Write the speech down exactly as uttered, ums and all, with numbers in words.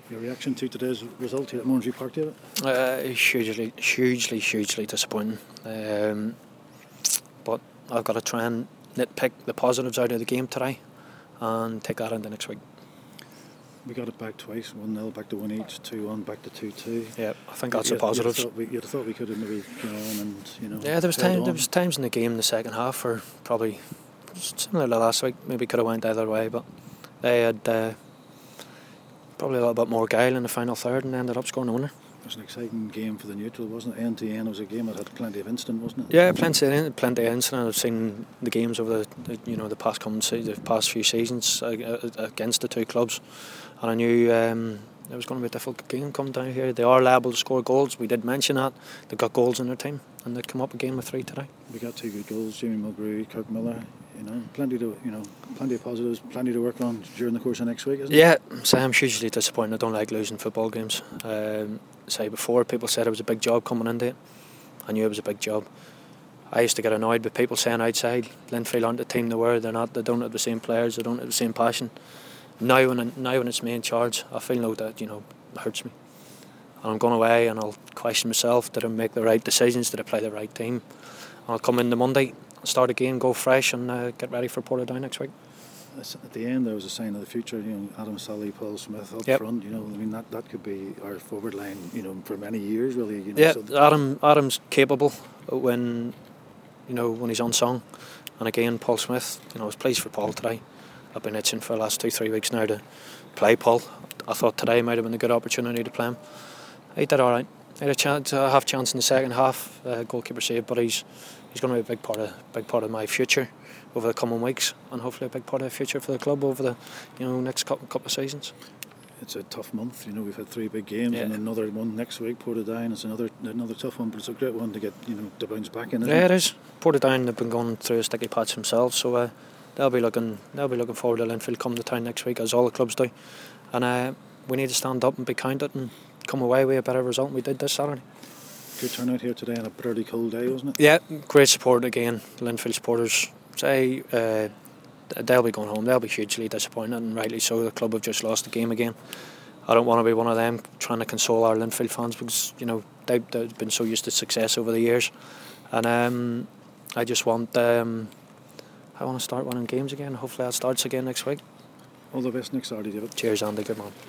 Your reaction to today's result here at Monetary Park, David? Uh, hugely, hugely, hugely disappointing. Um, but I've got to try and nitpick the positives out of the game today and take that into next week. We got it back twice, one nil back to one each, two one back to two two. Yeah, I think that's you, the positives. You'd have, we, you'd have thought we could have maybe gone on and, you know... Yeah, there was time, on. there was times in the game in the second half where probably similar to last week, maybe could have went either way, but they had uh, probably a little bit more guile in the final third and ended up scoring the winner. It was an exciting game for the neutral, wasn't it? End to end, it was a game that had plenty of incident, wasn't it? Yeah, plenty, plenty of incident. I've seen the games over the, the you know the past coming the past few seasons uh, against the two clubs, and I knew um, it was going to be a difficult game coming down here. They are liable to score goals. We did mention that they've got goals in their team, and they'd come up again with three today. We got two good goals, Jamie Mulgrew, Kirk Miller. You know, plenty to you know, plenty of positives, plenty to work on during the course of next week, isn't yeah, it? Yeah, so I'm hugely disappointed. I don't like losing football games. Um, say before, people said it was a big job coming into it. I knew it was a big job. I used to get annoyed with people saying outside Linfield aren't the team they were. They're not. They don't have the same players. They don't have the same passion. Now, when now when it's me in charge, I feel now that you know it hurts me. And I'm going away, and I'll question myself: did I make the right decisions? Did I play the right team? And I'll come in the Monday, start again, go fresh, and uh, get ready for Portadown next week. At the end, there was a sign of the future. You know, Adam Sully, Paul Smith up yep. front. You know, I mean that, that could be our forward line. You know, for many years, really. You know, yeah, so Adam Adam's capable when you know when he's on song, and again Paul Smith. You know, I was pleased for Paul today. I've been itching for the last two three weeks now to play Paul. I thought today might have been a good opportunity to play him. He did all right. He had a chance, a half chance in the second half. Uh, goalkeeper saved, but he's he's going to be a big part of big part of my future over the coming weeks, and hopefully a big part of the future for the club over the you know next couple, couple of seasons. It's a tough month. You know, we've had three big games yeah. and another one next week. Portadown. It's another another tough one, but it's a great one to get you know to bounce back in. Isn't yeah, it? it is. Portadown have been going through a sticky patch themselves, so uh, they'll be looking they'll be looking forward to Linfield coming to town next week, as all the clubs do, and uh, we need to stand up and be counted and come away with a better result than we did this Saturday. Good turnout here today on a pretty cold day, wasn't it? Yeah, great support again. Linfield supporters say uh, they'll be going home. They'll be hugely disappointed, and rightly so. The club have just lost the game again. I don't want to be one of them trying to console our Linfield fans because you know they've, they've been so used to success over the years, and um, I just want um, I want to start winning games again. Hopefully that starts again next week. All the best next Saturday, David. Cheers, Andy. Good man.